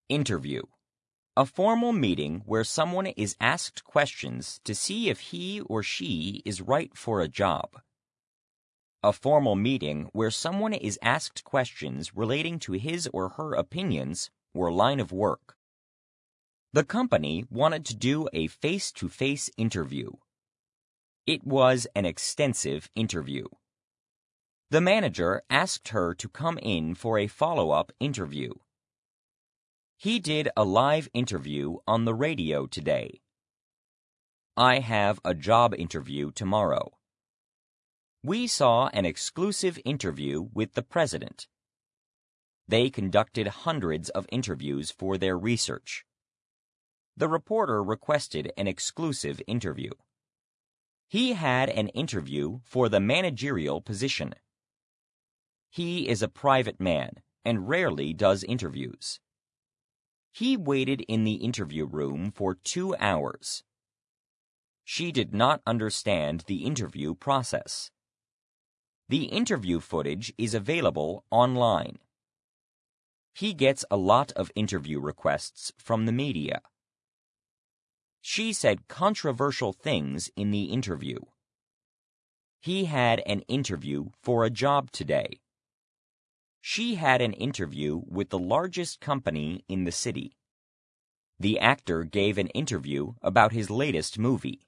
Interview. A formal meeting where someone is asked questions to see if he or she is right for a job. A formal meeting where someone is asked questions relating to his or her opinions or line of work. The company wanted to do a face-to-face interview. It was an extensive interview. The manager asked her to come in for a follow-up interview. He did a live interview on the radio today. I have a job interview tomorrow. We saw an exclusive interview with the president. They conducted hundreds of interviews for their research. The reporter requested an exclusive interview. He had an interview for the managerial position. He is a private man and rarely does interviews. He waited in the interview room for 2 hours. She did not understand the interview process. The interview footage is available online. He gets a lot of interview requests from the media. She said controversial things in the interview. He had an interview for a job today. She had an interview with the largest company in the city. The actor gave an interview about his latest movie.